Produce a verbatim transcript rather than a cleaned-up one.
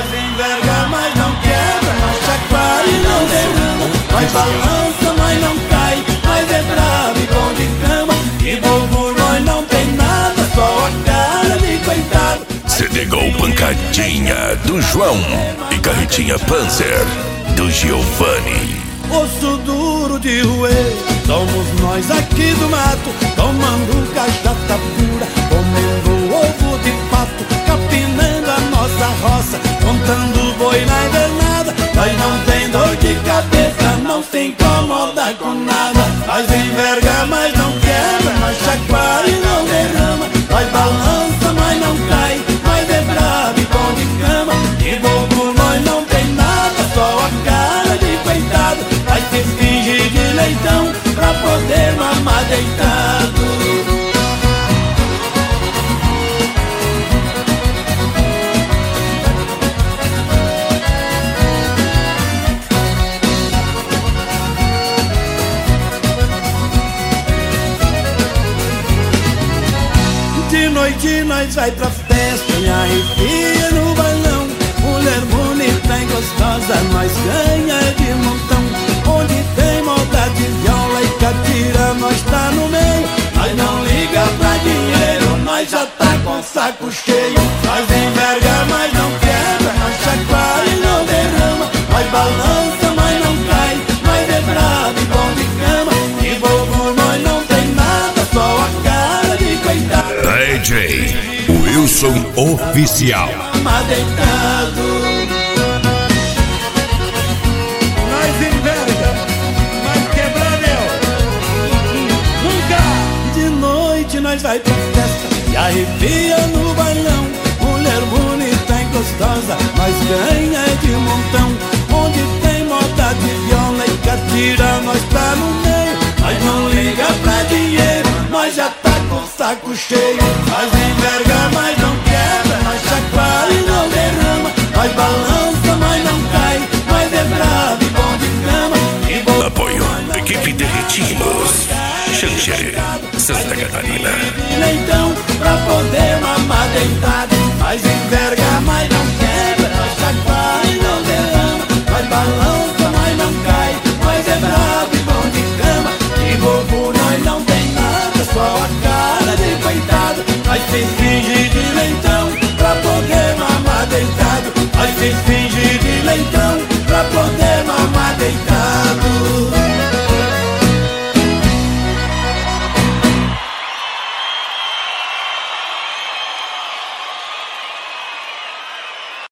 Nós enverga, mas não quebra, nós chacoalha e não derrama. Nós balança, mas não cai, nós é bravo e bom de cama. E bobo nós não tem nada, só a cara de coitado. C D Gol Pancadinha do João e Carretinha Panzer do Giovanni. Osso duro de roer, somos nós aqui do mato, tomando cachaça pura, comendo ovo de pato, capinando a nossa roça, contando boi na invernada. Nós não tem dor de cabeça, não se incomoda com nada. Nós enverga, mas não quebra, nós chacoalha e não derrama. Nós balança, mas não cai, nós é bravo e bom de cama. E bobo nós não tem nada, só a cara de coitado. Vai se fingir de leitão pra poder mamar deitado. De noite nós vai pra festa e arrepia no balão. Mulher bonita e gostosa nós ganha de montão. Onde tem moda de viola e catira nós tá no meio. Nós não liga pra dinheiro, nós já tá com saco cheio. Nós enverga, mas não quebra, nós chacoalha e não derrama. Nós balança, mas não cai, nós é bravo e bom de cama. E bobo nós não tem nada, só a cara de coitado. D J Wilson Oficial. Mamar deitado. Nós enverga, mas quebrar meu nunca. De noite nós vai pra festa e arrepia no bailão. Mulher bonita e gostosa, nós ganha de montão. Onde tem moda de viola e catira, nós tá no meio. Nós não liga pra dinheiro, nós já tá com saco cheio. Nós enverga, mas não quebra, nós chacoalha e não derrama. Nós balança, mas não cai, nós é bravo e bom de cama. E bom Apoio Equipe Derretimos, Xanxerê, Santa Catarina. leitão pra poder mamar deitado.